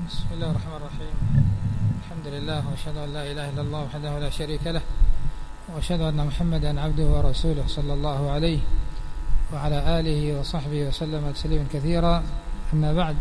بسم الله الرحمن الرحيم. الحمد لله وأشهد أن لا إله إلا الله وحده لا شريك له، وأشهد أن محمدا عبده ورسوله صلى الله عليه وعلى آله وصحبه وسلم تسليما كثيرا. أما بعد،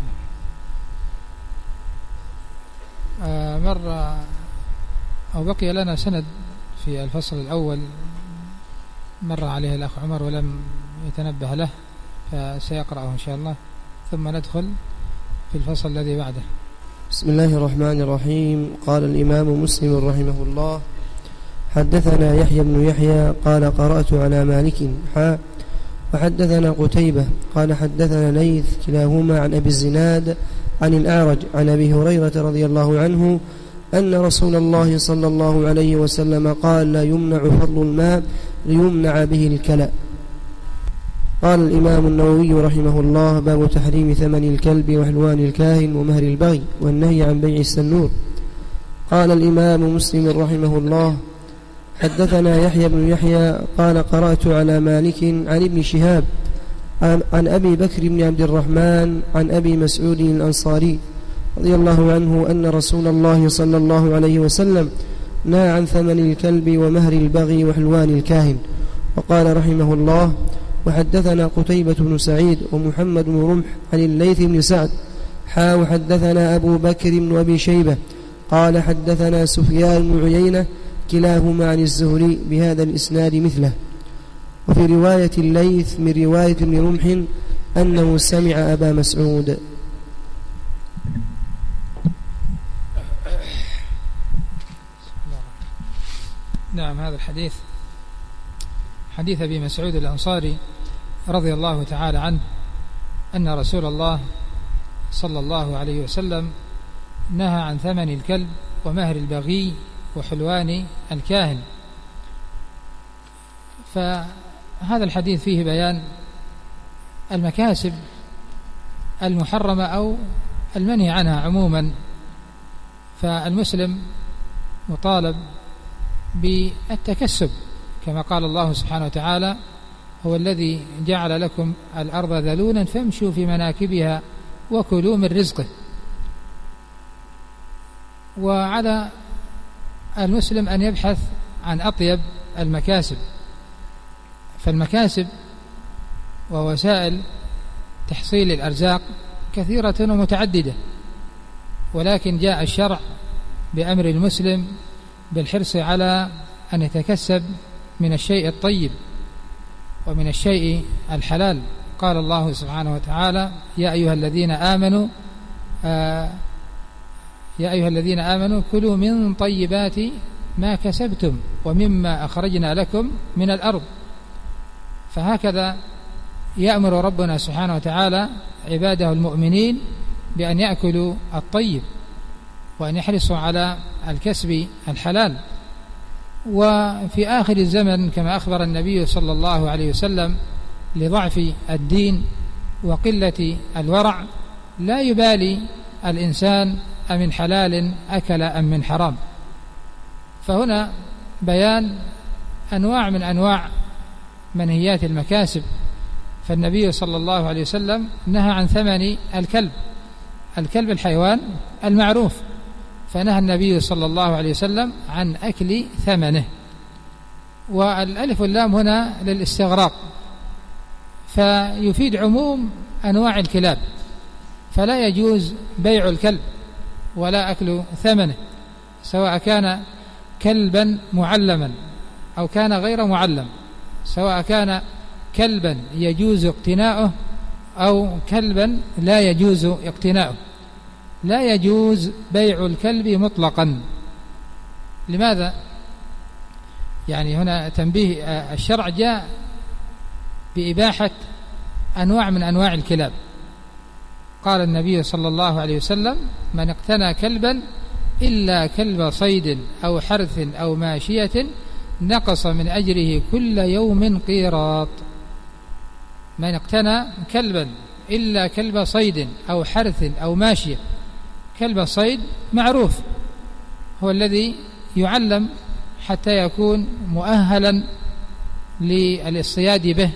مر أو بقي لنا سند في الفصل الأول مر عليه الأخ عمر ولم يتنبه له، فسيقرأه إن شاء الله ثم ندخل في الفصل الذي بعده. بسم الله الرحمن الرحيم. قال الإمام مسلم رحمه الله: حدثنا يحيى بن يحيى قال قرأت على مالك وحدثنا قتيبة قال حدثنا ليث كلاهما عن أبي الزناد عن الأعرج عن أبي هريرة رضي الله عنه أن رسول الله صلى الله عليه وسلم قال: لا يمنع فضل الماء ليمنع به الكلى. قال الإمام النووي رحمه الله: باب تحريم ثمن الكلب وحلوان الكاهن ومهر البغي والنهي عن بيع السنور. قال الإمام مسلم رحمه الله: حدثنا يحيى بن يحيى قال قرأت على مالك عن ابن شهاب عن أبي بكر بن عبد الرحمن عن أبي مسعود الأنصاري رضي الله عنه أن رسول الله صلى الله عليه وسلم نهى عن ثمن الكلب ومهر البغي وحلوان الكاهن. وقال رحمه الله: وحدثنا قتيبة بن سعيد ومحمد بن رمح عن الليث بن سعد وحدثنا أبو بكر بن أبي شيبة قال حدثنا سفيان بن عيينة كلاهما عن الزهري بهذا الإسناد مثله. وفي رواية الليث من رواية ابن رمح أنه سمع أبا مسعود. نعم، هذا الحديث حديث أبي مسعود الأنصاري رضي الله تعالى عنه أن رسول الله صلى الله عليه وسلم نهى عن ثمن الكلب ومهر البغي وحلوان الكاهن. فهذا الحديث فيه بيان المكاسب المحرمة أو المنهي عنها عموما. فالمسلم مطالب بالتكسب كما قال الله سبحانه وتعالى: هو الذي جعل لكم الأرض ذلولا فامشوا في مناكبها وكلوا من رزقه. وعلى المسلم أن يبحث عن أطيب المكاسب، فالمكاسب ووسائل تحصيل الأرزاق كثيرة ومتعددة، ولكن جاء الشرع بأمر المسلم بالحرص على أن يتكسب من الشيء الطيب ومن الشيء الحلال. قال الله سبحانه وتعالى: يا أيها الذين آمنوا كلوا من طيبات ما كسبتم ومما أخرجنا لكم من الأرض. فهكذا يأمر ربنا سبحانه وتعالى عباده المؤمنين بأن يأكلوا الطيب وأن يحرصوا على الكسب الحلال. وفي آخر الزمن كما أخبر النبي صلى الله عليه وسلم لضعف الدين وقلة الورع لا يبالي الإنسان أمن حلال أكل أم من حرام. فهنا بيان أنواع من أنواع منهيات المكاسب. فالنبي صلى الله عليه وسلم نهى عن ثمن الكلب الحيوان المعروف، فنهى النبي صلى الله عليه وسلم عن أكل ثمنه. والألف واللام هنا للاستغراق، فيفيد عموم أنواع الكلاب، فلا يجوز بيع الكلب ولا أكل ثمنه، سواء كان كلبا معلما أو كان غير معلم، سواء كان كلبا يجوز اقتناؤه أو كلبا لا يجوز اقتناؤه. لا يجوز بيع الكلب مطلقا. لماذا؟ يعني هنا تنبيه، الشرع جاء بإباحة أنواع من أنواع الكلاب. قال النبي صلى الله عليه وسلم: من اقتنى كلبا إلا كلب صيد أو حرث أو ماشية نقص من أجره كل يوم قيراط. من اقتنى كلبا إلا كلب صيد أو حرث أو ماشية. كلب الصيد معروف، هو الذي يعلم حتى يكون مؤهلا للاصطياد به.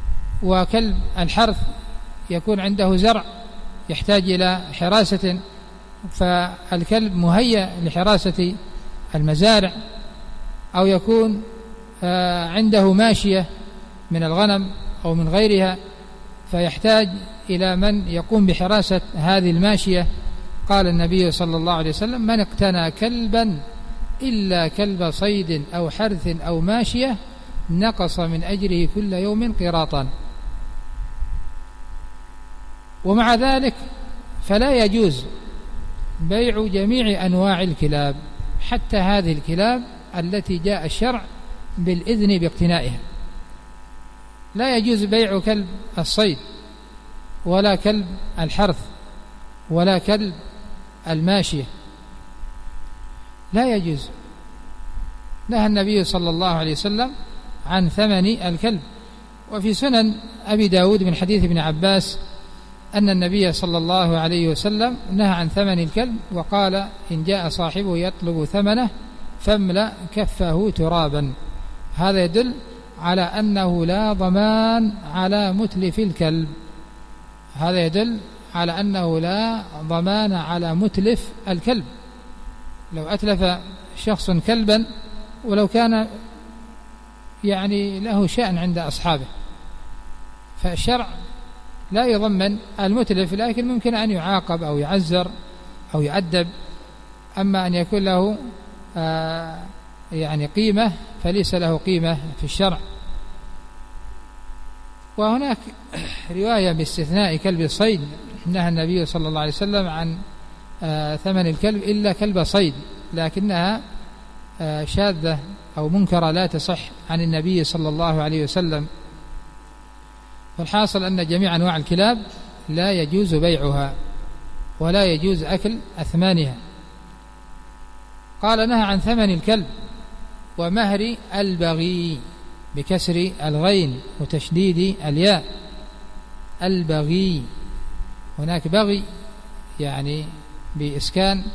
وكلب الحرث يكون عنده زرع يحتاج إلى حراسة فالكلب مهيأ لحراسة المزارع، أو يكون عنده ماشية من الغنم أو من غيرها فيحتاج إلى من يقوم بحراسة هذه الماشية. قال النبي صلى الله عليه وسلم: من اقتنى كلبا إلا كلب صيد أو حرث أو ماشية نقص من أجره كل يوم قراطا. ومع ذلك فلا يجوز بيع جميع أنواع الكلاب، حتى هذه الكلاب التي جاء الشرع بالإذن باقتنائها. لا يجوز بيع كلب الصيد ولا كلب الحرث ولا كلب الماشية، لا يجوز. نهى النبي صلى الله عليه وسلم عن ثمن الكلب. وفي سنن أبي داود من حديث ابن عباس أن النبي صلى الله عليه وسلم نهى عن ثمن الكلب وقال: إن جاء صاحبه يطلب ثمنه فاملأ كفه ترابا. هذا يدل على أنه لا ضمان على متلف الكلب، هذا يدل على أنه لا ضمان على متلف الكلب. لو أتلف شخص كلبا ولو كان يعني له شأن عند أصحابه فالشرع لا يضمن المتلف، لكن ممكن أن يعاقب أو يعزر أو يؤدب. أما أن يكون له يعني قيمة فليس له قيمة في الشرع. وهناك رواية باستثناء كلب الصيد، نهى النبي صلى الله عليه وسلم عن ثمن الكلب إلا كلب صيد، لكنها شاذة أو منكرة لا تصح عن النبي صلى الله عليه وسلم. فالحاصل أن جميع أنواع الكلاب لا يجوز بيعها ولا يجوز أكل أثمانها. قال: نهى عن ثمن الكلب ومهر البغي بكسر الغين وتشديد الياء. البغي، هناك بغي يعني بإسكان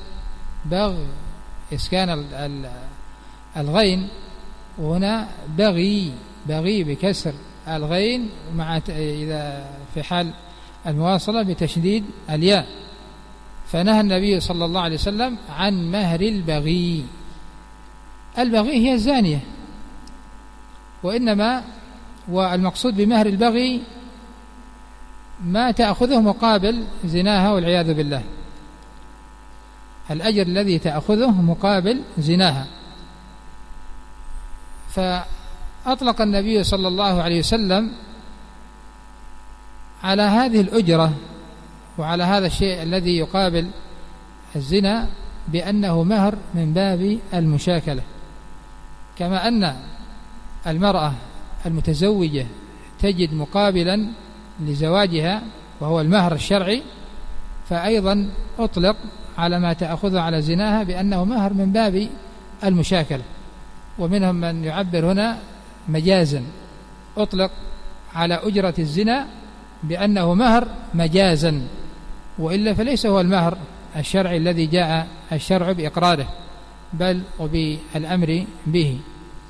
إسكان الغين، وهنا بغي بكسر الغين مع إذا في حال المواصلة بتشديد الياء. فنهى النبي صلى الله عليه وسلم عن مهر البغي. البغي هي الزانية، وإنما والمقصود بمهر البغي ما تأخذه مقابل زناها والعياذ بالله، الأجر الذي تأخذه مقابل زناها. فأطلق النبي صلى الله عليه وسلم على هذه الأجرة وعلى هذا الشيء الذي يقابل الزنا بأنه مهر من باب المشاكلة، كما أن المرأة المتزوجة تجد مقابلا لزواجها وهو المهر الشرعي، فأيضا أطلق على ما تأخذه على زناها بأنه مهر من باب المشاكلة. ومنهم من يعبر هنا مجازا، أطلق على أجرة الزنا بأنه مهر مجازا، وإلا فليس هو المهر الشرعي الذي جاء الشرع بإقراره بل وبالأمر به.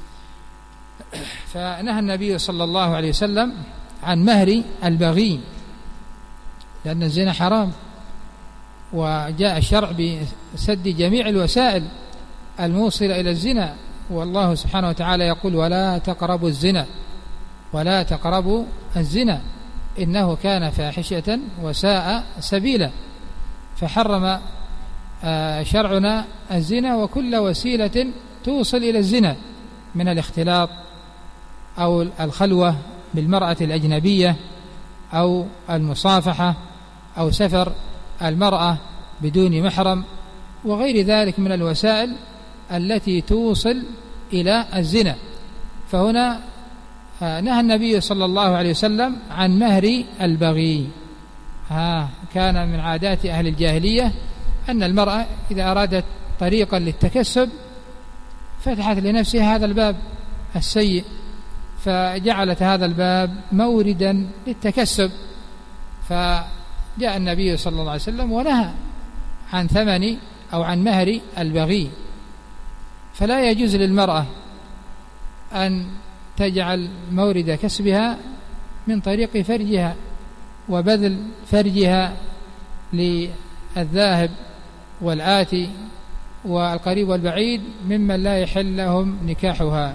فنهى النبي صلى الله عليه وسلم عن مهر البغي لأن الزنا حرام، وجاء الشرع بسد جميع الوسائل الموصلة إلى الزنا. والله سبحانه وتعالى يقول: ولا تقربوا الزنا ولا تقربوا الزنا إنه كان فاحشة وساء سبيلا. فحرم شرعنا الزنا وكل وسيلة توصل إلى الزنا من الاختلاط أو الخلوة بالمرأة الأجنبية أو المصافحة أو سفر المرأة بدون محرم وغير ذلك من الوسائل التي توصل إلى الزنا. فهنا نهى النبي صلى الله عليه وسلم عن مهر البغي. كان من عادات أهل الجاهلية أن المرأة إذا أرادت طريقا للتكسب فتحت لنفسها هذا الباب السيء، فجعلت هذا الباب موردا للتكسب. فجاء النبي صلى الله عليه وسلم ونهى عن ثمن أو عن مهر البغي. فلا يجوز للمرأة أن تجعل مورد كسبها من طريق فرجها وبذل فرجها للذاهب والآتي والقريب والبعيد ممن لا يحل لهم نكاحها،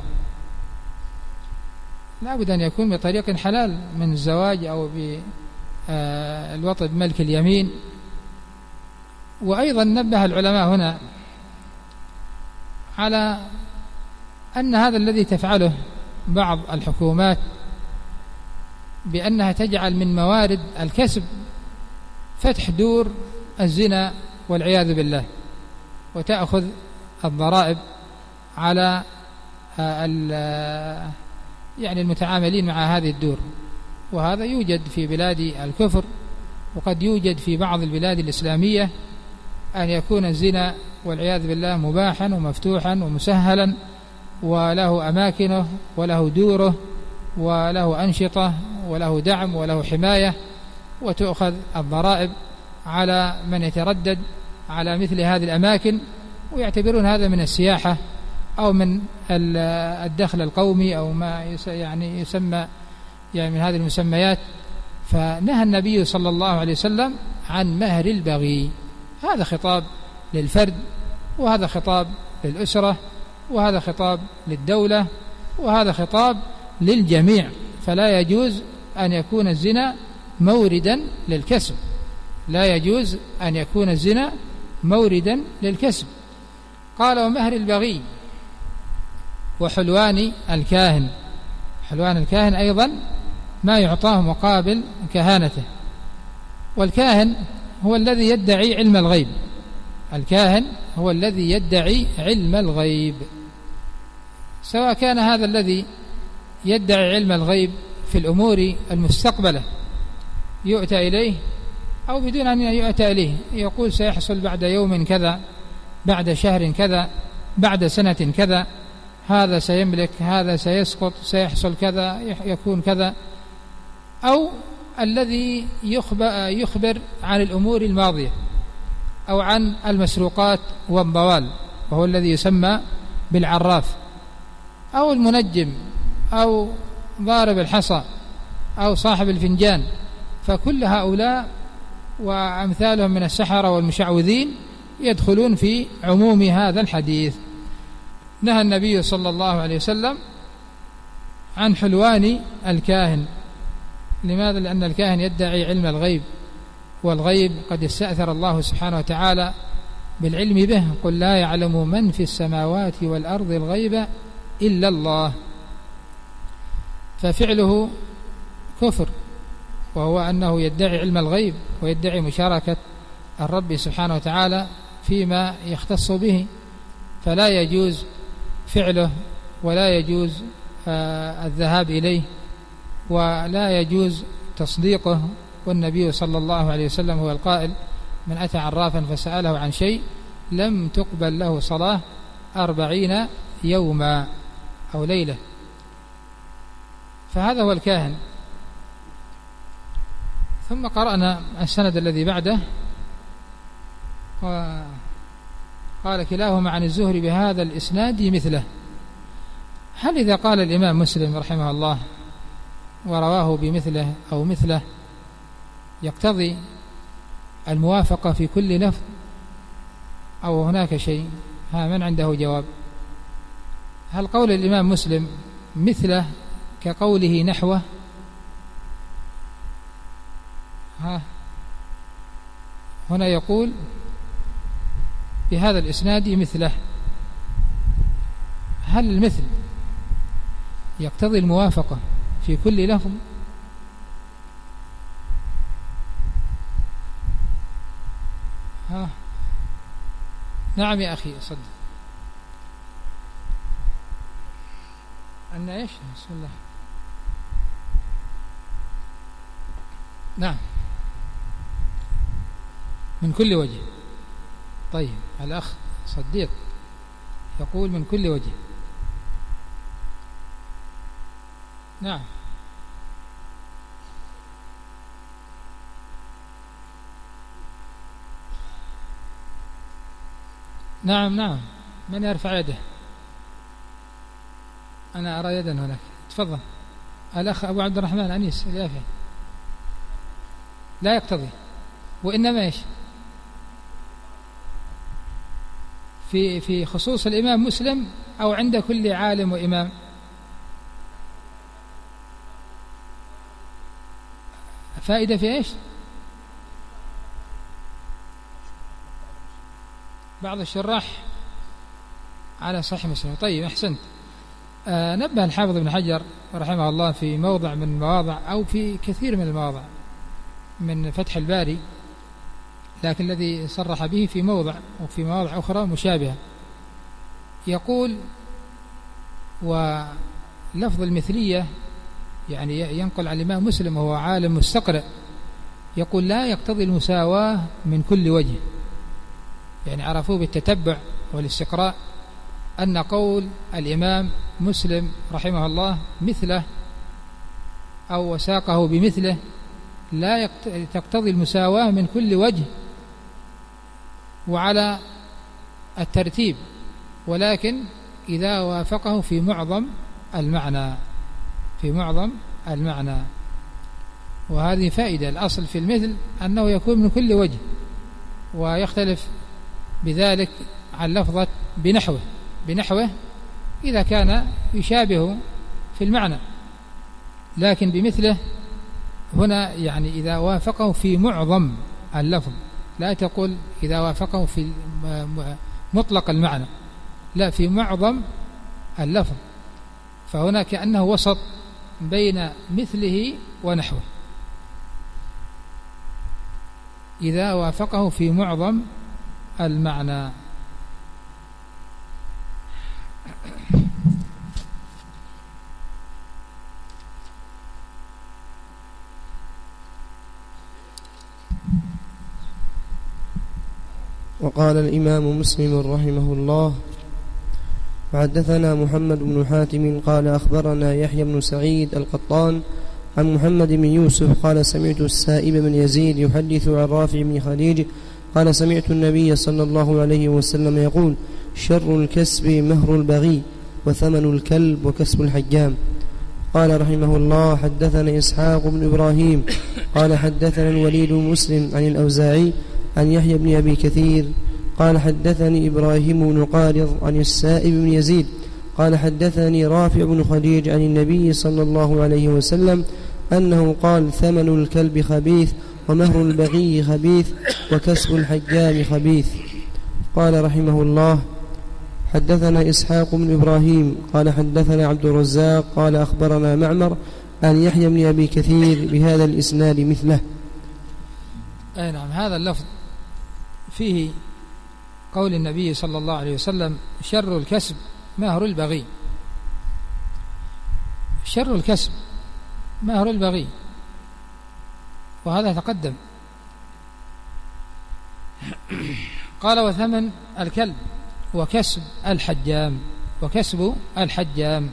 لا بد أن يكون بطريق حلال من الزواج أو بالوطء بملك اليمين. وأيضا نبه العلماء هنا على أن هذا الذي تفعله بعض الحكومات بأنها تجعل من موارد الكسب فتح دور الزنا والعياذ بالله، وتأخذ الضرائب على يعني المتعاملين مع هذه الدور. وهذا يوجد في بلاد الكفر، وقد يوجد في بعض البلاد الإسلامية أن يكون الزنا والعياذ بالله مباحا ومفتوحا ومسهلا، وله أماكنه وله دوره وله أنشطة وله دعم وله حماية، وتؤخذ الضرائب على من يتردد على مثل هذه الأماكن، ويعتبرون هذا من السياحة أو من الدخل القومي أو ما يعني يسمى يعني من هذه المسميات. فنهى النبي صلى الله عليه وسلم عن مهر البغي. هذا خطاب للفرد، وهذا خطاب للأسرة، وهذا خطاب للدولة، وهذا خطاب للجميع. فلا يجوز أن يكون الزنا موردا للكسب، لا يجوز أن يكون الزنا موردا للكسب. قال ومهر البغي وحلوان الكاهن. حلوان الكاهن أيضا ما يعطاه مقابل كهانته. والكاهن هو الذي يدعي علم الغيب، الكاهن هو الذي يدعي علم الغيب، سواء كان هذا الذي يدعي علم الغيب في الأمور المستقبلة يؤتى إليه أو بدون أن يؤتى إليه، يقول سيحصل بعد يوم كذا، بعد شهر كذا، بعد سنة كذا، هذا سيملك، هذا سيسقط، سيحصل كذا، يكون كذا. أو الذي يخبر عن الأمور الماضية أو عن المسروقات والضوال، وهو الذي يسمى بالعراف، أو المنجم، أو ضارب الحصى، أو صاحب الفنجان. فكل هؤلاء وأمثالهم من السحرة والمشعوذين يدخلون في عموم هذا الحديث. نهى النبي صلى الله عليه وسلم عن حلوان الكاهن. لماذا؟ لأن الكاهن يدعي علم الغيب، والغيب قد استأثر الله سبحانه وتعالى بالعلم به، قل لا يعلم من في السماوات والأرض الغيب إلا الله. ففعله كفر، وهو أنه يدعي علم الغيب ويدعي مشاركة الرب سبحانه وتعالى فيما يختص به، فلا يجوز فعله، ولا يجوز الذهاب إليه، ولا يجوز تصديقه. والنبي صلى الله عليه وسلم هو القائل: من أتى عرافا فسأله عن شيء لم تقبل له صلاة 40 يوما أو ليلة. فهذا هو الكاهن. ثم قرأنا السند الذي بعده، قال كلاهما عن الزهري بهذا الإسناد مثله. هل إذا قال الإمام مسلم رحمه الله ورواه بمثله أو مثله يقتضي الموافقة في كل لفظ، أو هناك شيء؟ من عنده جواب؟ هل قول الإمام مسلم مثله كقوله نحوه؟ هنا يقول بهذا الإسناد مثله، هل المثل يقتضي الموافقة في كل لفظ؟ نعم يا أخي صدق أن إيش؟ بسم الله. نعم، من كل وجه. طيب، الأخ صديق يقول من كل وجه. نعم، نعم، نعم. من يرفع يده؟ أنا أرى يدا هناك. تفضل الأخ أبو عبد الرحمن أنيس اليافعي. لا يقتضي، وإنما إيش؟ في خصوص الإمام مسلم أو عند كل عالم وإمام؟ فائدة في إيش؟ بعض الشراح على صحيح مسلم. طيب، أحسنت. نبه الحافظ ابن حجر رحمه الله في موضع من المواضع أو في كثير من المواضع من فتح الباري، لكن الذي صرح به في موضع وفي مواضع أخرى مشابهة، يقول: ولفظ المثلية يعني ينقل عن الإمام مسلم وهو عالم مستقرئ، يقول: لا يقتضي المساواة من كل وجه. يعني عرفوه بالتتبع والاستقراء أن قول الإمام مسلم رحمه الله مثله أو وساقه بمثله لا تقتضي المساواة من كل وجه وعلى الترتيب، ولكن إذا وافقه في معظم المعنى. وهذه فائدة. الأصل في المثل أنه يكون من كل وجه، ويختلف بذلك عن لفظة بنحوه إذا كان يشابه في المعنى، لكن بمثله هنا يعني إذا وافقه في معظم اللفظ، لا تقول إذا وافقه في مطلق المعنى، لا، في معظم اللفظ، فهنا كأنه وسط بين مثله ونحوه. إذا وافقه في معظم المعنى. وقال الإمام مسلم رحمه الله: وحدثنا محمد بن حاتم قال أخبرنا يحيى بن سعيد القطان عن محمد بن يوسف قال: سمعت السائب بن يزيد يحدث عن رافع بن خديج قال: سمعت النبي صلى الله عليه وسلم يقول: شر الكسب مهر البغي وثمن الكلب وكسب الحجام. قال رحمه الله: حدثنا إسحاق بن إبراهيم قال حدثنا الوليد بن مسلم عن الأوزاعي عن يحيى بن أبي كثير قال حدثني إبراهيم بن قارض عن السائب بن يزيد قال حدثني رافع بن خديج عن النبي صلى الله عليه وسلم أنه قال: ثمن الكلب خبيث ومهر البغي خبيث وكسب الحجام خبيث. قال رحمه الله: حدثنا إسحاق بن إبراهيم قال حدثنا عبد الرزاق قال أخبرنا معمر عن يحيى بن أبي كثير بهذا الإسناد مثله. أي نعم. هذا اللفظ فيه قول النبي صلى الله عليه وسلم: شر الكسب مهر البغي. شر الكسب مهر البغي، وهذا تقدم. قال: وثمن الكلب وكسب الحجام.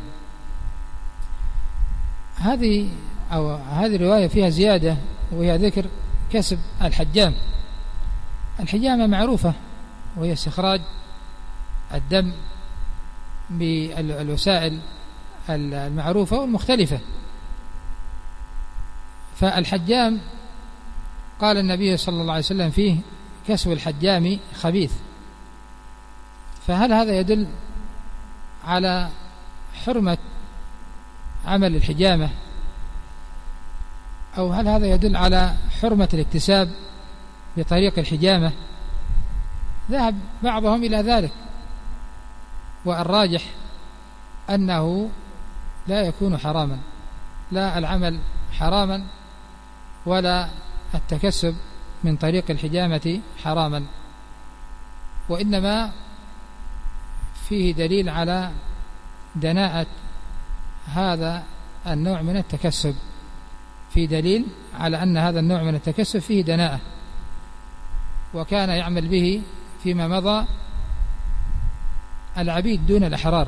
هذه الرواية فيها زيادة، وهي ذكر كسب الحجام. الحجامة معروفة، وهي استخراج الدم بالوسائل المعروفة والمختلفة. فالحجام قال النبي صلى الله عليه وسلم فيه: كسب الحجام خبيث. فهل هذا يدل على حرمة عمل الحجامة، أو هل هذا يدل على حرمة الاكتساب بطريق الحجامة؟ ذهب بعضهم إلى ذلك، والراجح أنه لا يكون حراما، لا العمل حراما ولا التكسب من طريق الحجامة حراما، وإنما فيه دليل على دناءة هذا النوع من التكسب، في دليل على أن هذا النوع من التكسب فيه دناءة، وكان يعمل به فيما مضى العبيد دون الأحرار.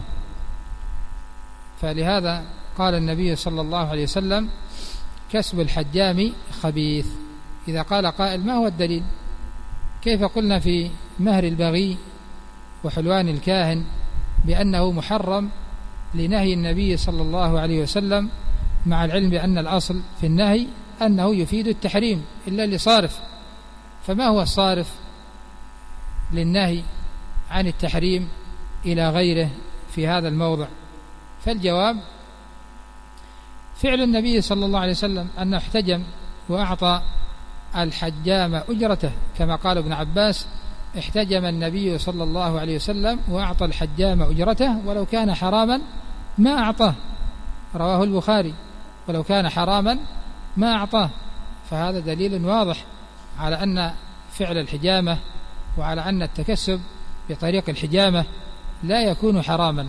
فلهذا قال النبي صلى الله عليه وسلم: كسب الحجام خبيث. إذا قال قائل: ما هو الدليل؟ كيف قلنا في مهر البغي وحلوان الكاهن بأنه محرم لنهي النبي صلى الله عليه وسلم، مع العلم بأن الأصل في النهي أنه يفيد التحريم إلا لصارف؟ فما هو الصارف للنهي عن التحريم إلى غيره في هذا الموضع؟ فالجواب: فعل النبي صلى الله عليه وسلم أنه احتجم وأعطى الحجام أجرته، كما قال ابن عباس: احتجم النبي صلى الله عليه وسلم وأعطى الحجام أجرته ولو كان حراما ما أعطاه، رواه البخاري، ولو كان حراما ما أعطاه. فهذا دليل واضح على أن فعل الحجامة وعلى أن التكسب بطريق الحجامة لا يكون حراما،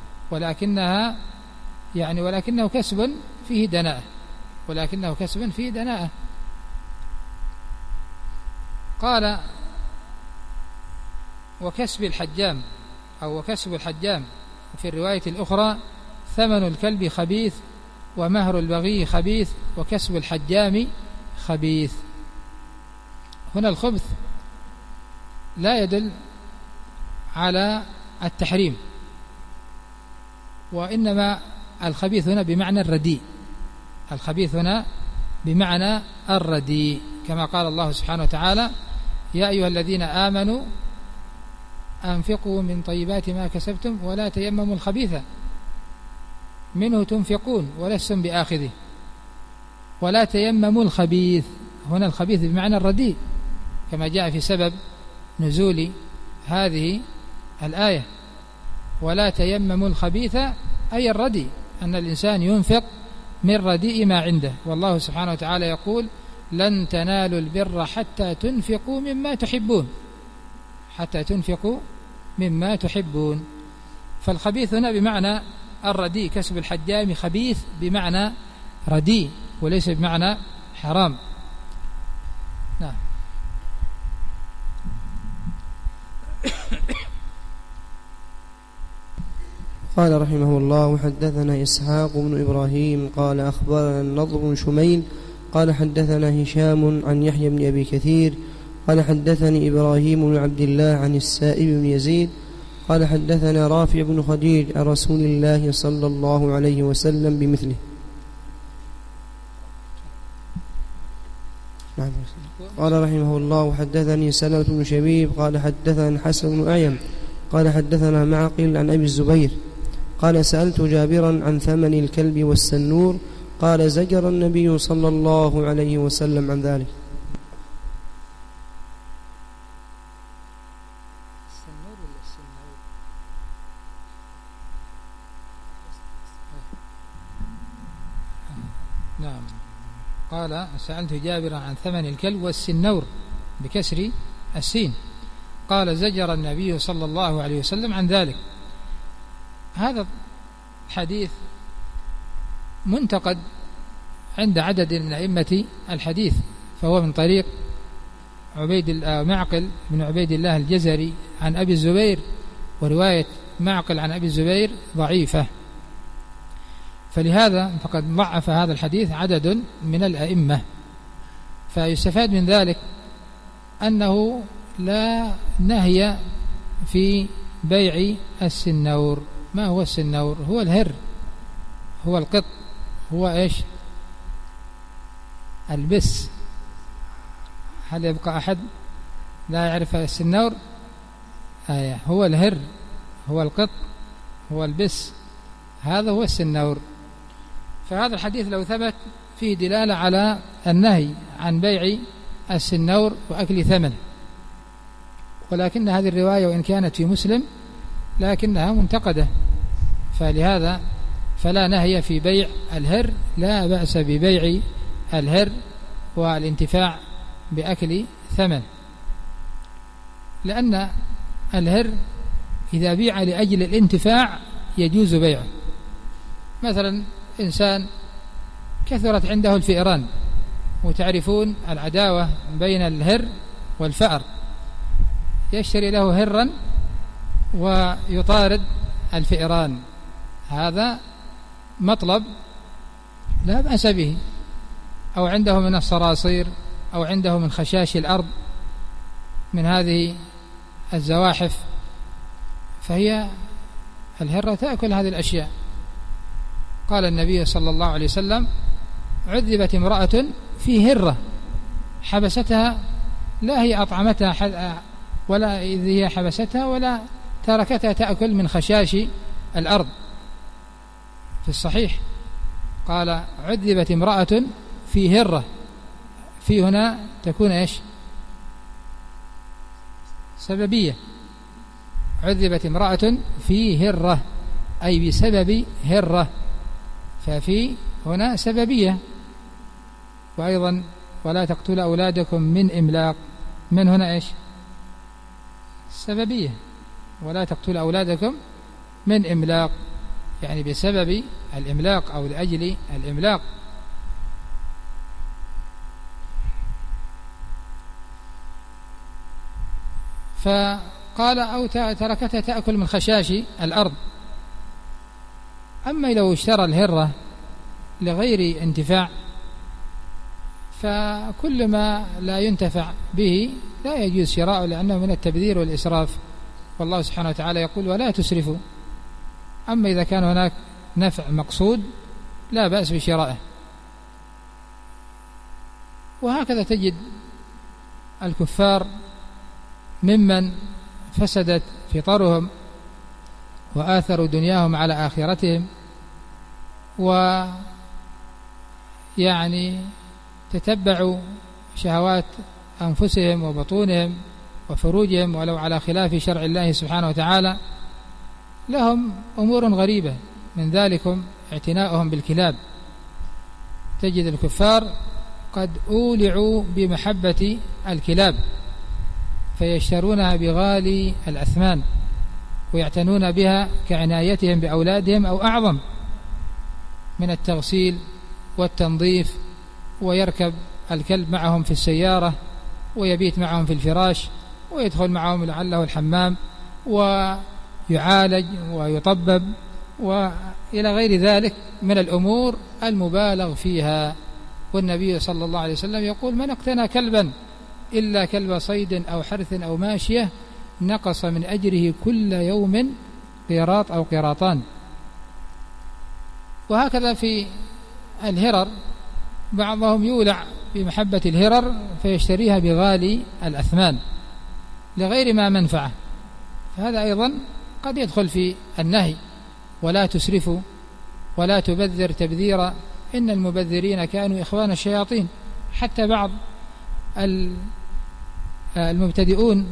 ولكنه كسب فيه دناءة. قال: وكسب الحجام أو وكسب الحجام، في الرواية الأخرى: ثمن الكلب خبيث ومهر البغي خبيث وكسب الحجام خبيث. هنا الخبث لا يدل على التحريم، وإنما الخبيث هنا بمعنى الرديء، كما قال الله سبحانه وتعالى: يا أيها الذين آمنوا أنفقوا من طيبات ما كسبتم ولا تيمموا الخبيث منه تنفقون ولستم بآخذه. ولا تيمموا الخبيث، هنا الخبيث بمعنى الرديء، كما جاء في سبب نزول هذه الآية: ولا تيمموا الخبيث، أي الرديء، أن الإنسان ينفق من رديء ما عنده. والله سبحانه وتعالى يقول: لن تنالوا البر حتى تنفقوا مما تحبون. فالخبيث هنا بمعنى الرديء، كسب الحجام خبيث بمعنى رديء وليس بمعنى حرام. نعم. قال رحمه الله: وحدثنا إسحاق بن إبراهيم قال أخبرنا النضر بن شميل قال حدثنا هشام عن يحيى بن أبي كثير قال حدثني إبراهيم بن عبد الله عن السائب بن يزيد قال حدثنا رافع بن خديج عن رسول الله صلى الله عليه وسلم بمثله. نعم. قال رحمه الله: وحدثني سلمة بن شبيب قال حدثنا حسن بن أعين قال حدثنا معقل عن أبي الزبير قال سألت جابرا عن ثمن الكلب والسنور قال زجر النبي صلى الله عليه وسلم عن ذلك. نعم. قال سألت جابرا عن ثمن الكلب والسنور بكسر السين قال زجر النبي صلى الله عليه وسلم عن ذلك. هذا الحديث منتقد عند عدد من أئمة الحديث، فهو من طريق معقل بن عبيد الله الجزري عن أبي الزبير، ورواية معقل عن أبي الزبير ضعيفة، فلهذا فقد ضعف هذا الحديث عدد من الأئمة. فيستفاد من ذلك أنه لا نهي في بيع السنور. ما هو السنور؟ هو الهر، هو القط، هو إيش؟ البس. هل يبقى أحد لا يعرف السنور؟ هو الهر، هو القط، هو البس، هذا هو السنور. فهذا الحديث لو ثبت فيه دلالة على النهي عن بيع السنور وأكل ثمن، ولكن هذه الرواية وإن كانت في مسلم لكنها منتقدة، فلهذا فلا نهي في بيع الهر، لا بأس ببيع الهر والانتفاع بأكل ثمن، لأن الهر إذا بيع لأجل الانتفاع يجوز بيعه. مثلا إنسان كثرت عنده الفئران، وتعرفون العداوة بين الهر والفأر، يشتري له هرا ويطارد الفئران، هذا مطلب لا بأس به. أو عنده من الصراصير، أو عنده من خشاش الأرض، من هذه الزواحف، فهي الهرة تأكل هذه الأشياء. قال النبي صلى الله عليه وسلم: عذبت امرأة في هرة حبستها، لا هي أطعمتها ولا إذ هي حبستها ولا تركتها تأكل من خشاش الأرض. في الصحيح قال عذبت امرأة في هرة، في هنا تكون إيش؟ سببية. عذبت امرأة في هرة أي بسبب هرة، ففي هنا سببية. وأيضا ولا تقتلوا أولادكم من إملاق، من هنا إيش؟ سببية. ولا تقتلوا أولادكم من إملاق يعني بسبب الإملاق أو لأجل الإملاق. فقال أو تركتها تأكل من خشاش الأرض. أما لو اشترى الهرة لغير انتفاع فكل ما لا ينتفع به لا يجوز شراءه، لأنه من التبذير والإسراف، والله سبحانه وتعالى يقول ولا تسرفوا. أما إذا كان هناك نفع مقصود لا بأس بشرائه. وهكذا تجد الكفار ممن فسدت فطرهم وآثروا دنياهم على آخرتهم، ويعني تتبعوا شهوات أنفسهم وبطونهم وفروجهم ولو على خلاف شرع الله سبحانه وتعالى. لهم أمور غريبة، من ذلكم اعتناؤهم بالكلاب. تجد الكفار قد أولعوا بمحبة الكلاب فيشترونها بغالي الأثمان ويعتنون بها كعنايتهم بأولادهم أو أعظم من التغسيل والتنظيف، ويركب الكلب معهم في السيارة ويبيت معهم في الفراش ويدخل معهم لعله الحمام ويعالج ويطبب وإلى غير ذلك من الأمور المبالغ فيها. والنبي صلى الله عليه وسلم يقول من اقتنى كلبا إلا كلب صيد أو حرث أو ماشية نقص من أجره كل يوم قيراط أو قيراطان. وهكذا في الهرر بعضهم يولع بمحبة الهرر فيشتريها بغالي الأثمان لغير ما منفعه، فهذا أيضا قد يدخل في النهي ولا تسرفوا ولا تبذر تبذيرا إن المبذرين كانوا إخوان الشياطين. حتى بعض المبتدئون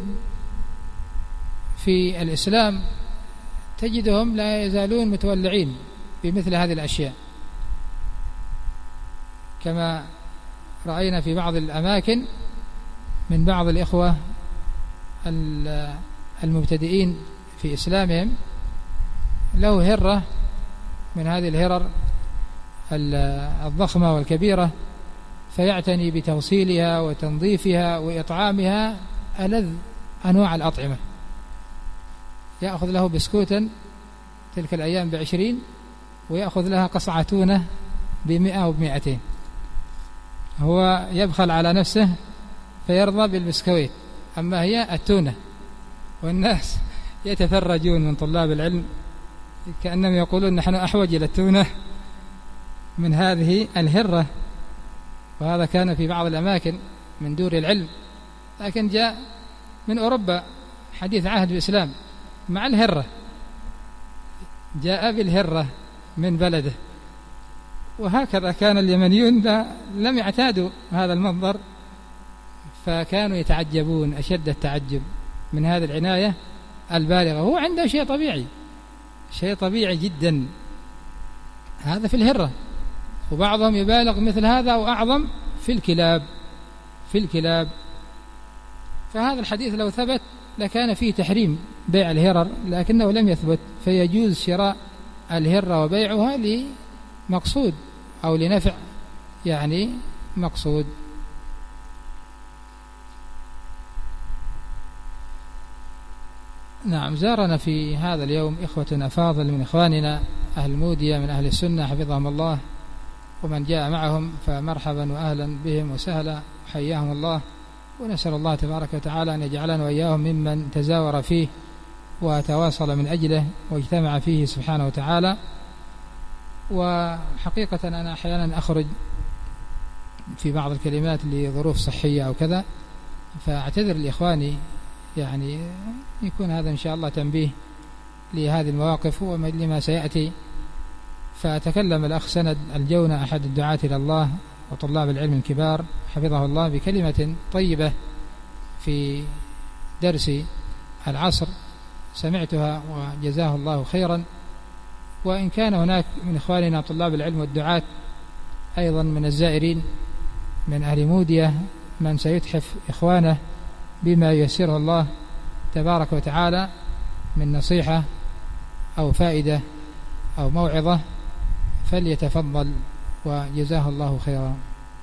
في الإسلام تجدهم لا يزالون متولعين بمثل هذه الأشياء، كما رأينا في بعض الأماكن من بعض الإخوة المبتدئين في إسلامهم له هرة من هذه الهرر الضخمة والكبيرة، فيعتني بتوصيلها وتنظيفها وإطعامها ألذ أنواع الأطعمة. يأخذ له بسكوتا تلك الأيام ب20 ويأخذ لها قصعة تونة ب100 و200. هو يبخل على نفسه فيرضى بالبسكويت، أما هي التونة. والناس يتفرجون من طلاب العلم كأنهم يقولون نحن أحوج إلى التونة من هذه الهرة. وهذا كان في بعض الأماكن من دور العلم، لكن جاء من أوروبا حديث عهد الإسلام مع الهرة، جاء بالهرة من بلده. وهكذا كان اليمنيون لم يعتادوا هذا المنظر، فكانوا يتعجبون أشد التعجب من هذه العناية البالغة. هو عنده شيء طبيعي، شيء طبيعي جدا هذا في الهرة، وبعضهم يبالغ مثل هذا وأعظم في الكلاب. فهذا الحديث لو ثبت لكان فيه تحريم بيع الهرر، لكنه لم يثبت، فيجوز شراء الهرة وبيعها لمقصود أو لنفع يعني مقصود. نعم، زارنا في هذا اليوم إخوة فاضل من إخواننا أهل مودية من أهل السنة حفظهم الله، ومن جاء معهم فمرحبا وأهلا بهم وسهلا وحياهم الله. ونسأل الله تبارك وتعالى أن يجعلنا وإياهم ممن تزاور فيه وتواصل من أجله واجتمع فيه سبحانه وتعالى. وحقيقة أنا أحيانا أخرج في بعض الكلمات لظروف صحية أو كذا، فأعتذر لإخواني يعني يكون هذا إن شاء الله تنبيه لهذه المواقف ولما سيأتي. فأتكلم الأخ سند الجونة أحد الدعاة إلى الله وطلاب العلم الكبار حفظه الله بكلمة طيبة في درس العصر سمعتها وجزاه الله خيرا. وإن كان هناك من إخواننا طلاب العلم والدعاة أيضا من الزائرين من أهل مودية من سيتحف إخوانه بما ييسره الله تبارك وتعالى من نصيحة أو فائدة أو موعظة فليتفضل وجزاه الله خيرا.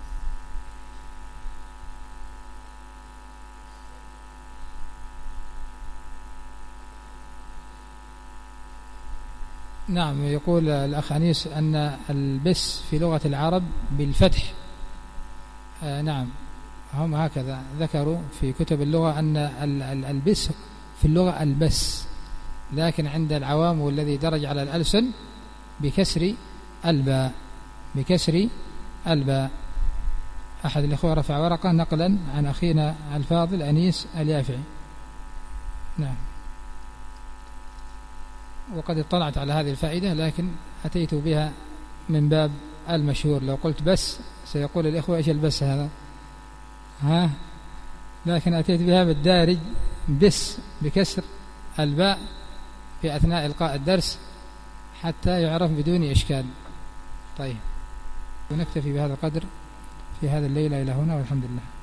نعم، يقول الأخ أنيس أن البس في لغة العرب بالفتح. نعم، هم هكذا ذكروا في كتب اللغة أن البس في اللغة البس، لكن عند العوام والذي درج على الألسن بكسر الباء، بكسر الباء. أحد الإخوة رفع ورقة نقلا عن أخينا الفاضل أنيس اليافعي. نعم، وقد اطلعت على هذه الفائدة لكن أتيت بها من باب المشهور. لو قلت بس سيقول الإخوة إيش البس هذا، لكن أتيت بها بالدارج بس بكسر الباء في أثناء إلقاء الدرس حتى يعرف بدون إشكال. طيب، ونكتفي بهذا القدر في هذا الليلة إلى هنا والحمد لله.